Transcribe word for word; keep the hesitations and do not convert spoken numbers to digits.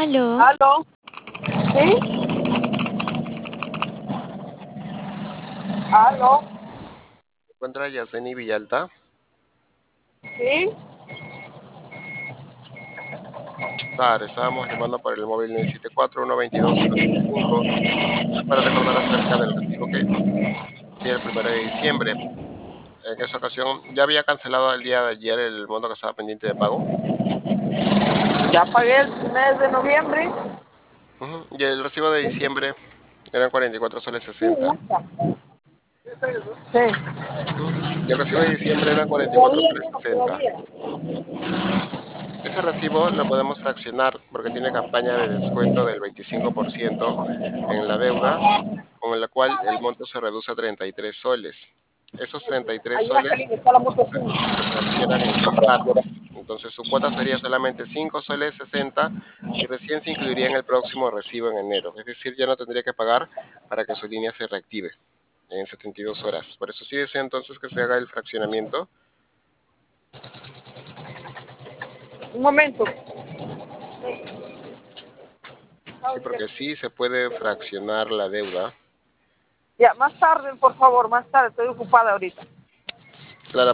Aló. ¿Aló? ¿Sí? ¿Aló? ¿Se encuentra Yaseni Villalta? ¿Sí? Claro, estábamos llamando por el móvil nueve siete cuatro, uno dos dos, cero siete cinco. Es para recordar acerca del recibo que hacía el primero de diciembre. En esa ocasión ya había cancelado el día de ayer el monto que estaba pendiente de pago. Ya pagué el mes de noviembre. Ujú. Y el recibo de diciembre eran cuarenta y cuatro soles Sí, ya sesenta. está. Sí. Ujú. Y el recibo de diciembre eran cuarenta y cuatro Todavía soles no, sesenta. todavía. Ese recibo lo podemos fraccionar porque tiene campaña de descuento del veinticinco por ciento en la deuda, con la cual el monto se reduce a treinta y tres soles. Esos treinta y tres Ahí en la soles salida está la se, motocicleta. se fraccionan en tres partes. Entonces su cuota sería solamente cinco soles sesenta y recién se incluiría en el próximo recibo en enero. Es decir, ya no tendría que pagar para que su línea se reactive en setenta y dos horas. Por eso sí desea entonces que se haga el fraccionamiento. Un momento. Sí, porque sí se puede fraccionar la deuda. Ya, más tarde, por favor, más tarde. Estoy ocupada ahorita.